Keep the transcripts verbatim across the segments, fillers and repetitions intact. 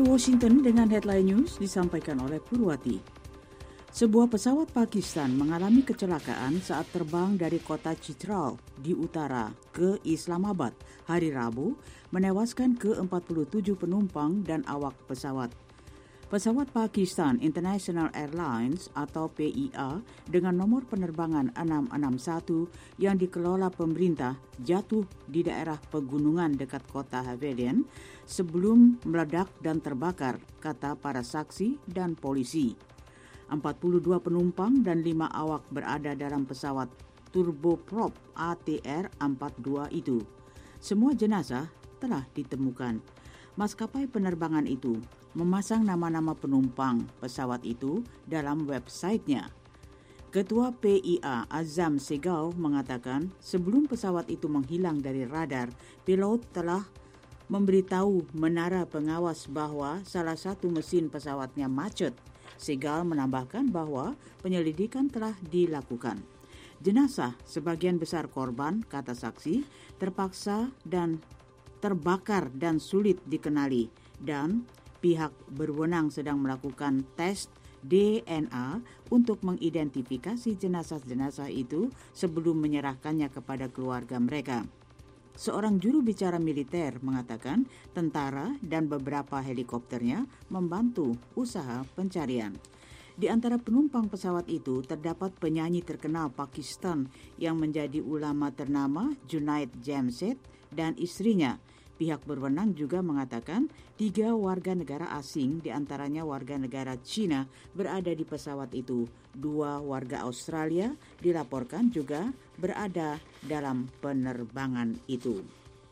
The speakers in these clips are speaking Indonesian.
Dari Washington dengan headline news disampaikan oleh Purwati. Sebuah pesawat Pakistan mengalami kecelakaan saat terbang dari kota Chitral di utara ke Islamabad hari Rabu, menewaskan ke empat puluh tujuh penumpang dan awak pesawat. Pesawat Pakistan International Airlines atau P I A dengan nomor penerbangan enam enam satu yang dikelola pemerintah jatuh di daerah pegunungan dekat kota Havelian sebelum meledak dan terbakar, kata para saksi dan polisi. empat puluh dua penumpang dan lima awak berada dalam pesawat turboprop A T R empat puluh dua itu. Semua jenazah telah ditemukan. Maskapai penerbangan itu memasang nama-nama penumpang pesawat itu dalam websitenya. Ketua P I A Azam Segal mengatakan sebelum pesawat itu menghilang dari radar, pilot telah memberitahu menara pengawas bahwa salah satu mesin pesawatnya macet. Segal menambahkan bahwa penyelidikan telah dilakukan. Jenazah sebagian besar korban, kata saksi, terpaksa dan terbakar dan sulit dikenali, dan pihak berwenang sedang melakukan tes D N A untuk mengidentifikasi jenazah-jenazah itu sebelum menyerahkannya kepada keluarga mereka. Seorang juru bicara militer mengatakan tentara dan beberapa helikopternya membantu usaha pencarian. Di antara penumpang pesawat itu terdapat penyanyi terkenal Pakistan yang menjadi ulama ternama Junaid Jamshed dan istrinya. Pihak berwenang juga mengatakan tiga warga negara asing, diantaranya warga negara Cina, berada di pesawat itu. Dua warga Australia dilaporkan juga berada dalam penerbangan itu.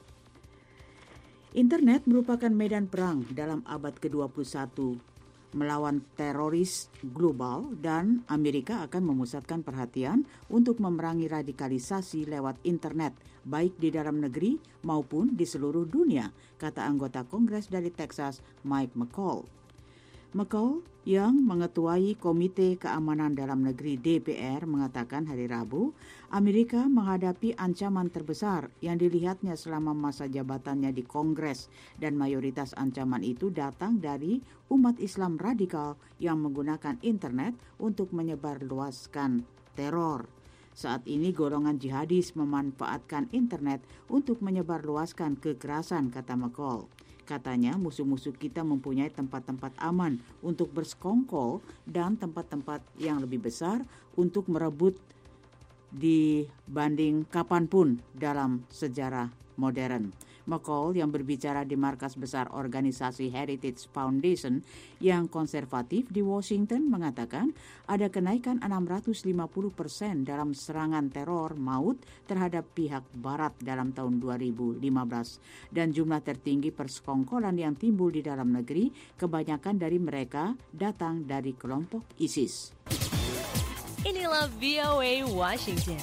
Internet merupakan medan perang dalam abad ke dua puluh satu melawan teroris global, dan Amerika akan memusatkan perhatian untuk memerangi radikalisasi lewat internet, baik di dalam negeri maupun di seluruh dunia, kata anggota Kongres dari Texas, Mike McCaul. McCaul yang mengetuai Komite Keamanan Dalam Negeri D P R mengatakan hari Rabu, Amerika menghadapi ancaman terbesar yang dilihatnya selama masa jabatannya di Kongres, dan mayoritas ancaman itu datang dari umat Islam radikal yang menggunakan internet untuk menyebarluaskan teror. Saat ini golongan jihadis memanfaatkan internet untuk menyebarluaskan kekerasan, kata McCaul. Katanya musuh-musuh kita mempunyai tempat-tempat aman untuk bersekongkol dan tempat-tempat yang lebih besar untuk merebut dibanding kapanpun dalam sejarah modern. McCaul yang berbicara di markas besar organisasi Heritage Foundation yang konservatif di Washington mengatakan ada kenaikan enam ratus lima puluh persen dalam serangan teror maut terhadap pihak barat dalam tahun dua ribu lima belas, dan jumlah tertinggi persekongkolan yang timbul di dalam negeri kebanyakan dari mereka datang dari kelompok ISIS. Inilah V O A Washington.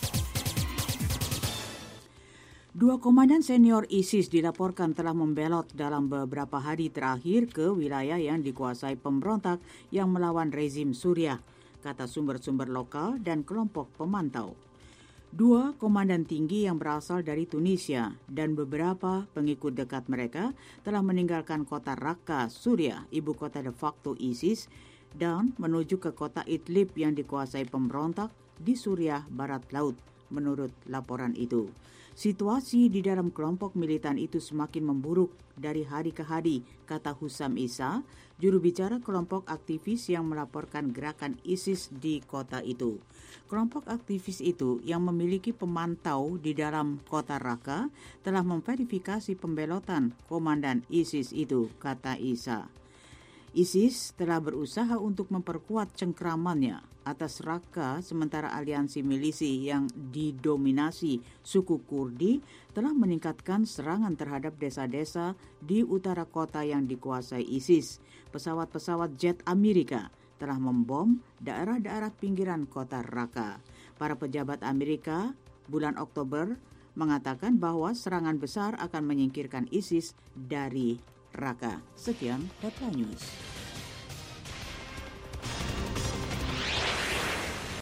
Dua komandan senior ISIS dilaporkan telah membelot dalam beberapa hari terakhir ke wilayah yang dikuasai pemberontak yang melawan rezim Suriah, kata sumber-sumber lokal dan kelompok pemantau. Dua komandan tinggi yang berasal dari Tunisia dan beberapa pengikut dekat mereka telah meninggalkan kota Raqqa, Suriah, ibu kota de facto ISIS, dan menuju ke kota Idlib yang dikuasai pemberontak di Suriah Barat Laut, menurut laporan itu. Situasi di dalam kelompok militan itu semakin memburuk dari hari ke hari, kata Husam Isa, juru bicara kelompok aktivis yang melaporkan gerakan ISIS di kota itu. Kelompok aktivis itu yang memiliki pemantau di dalam kota Raqqa telah memverifikasi pembelotan komandan ISIS itu, kata Isa. ISIS telah berusaha untuk memperkuat cengkramannya atas Raqqa, sementara aliansi milisi yang didominasi suku Kurdi telah meningkatkan serangan terhadap desa-desa di utara kota yang dikuasai ISIS. Pesawat-pesawat jet Amerika telah membom daerah-daerah pinggiran kota Raqqa. Para pejabat Amerika bulan Oktober mengatakan bahwa serangan besar akan menyingkirkan ISIS dari Raqqa. Sekian Headline News.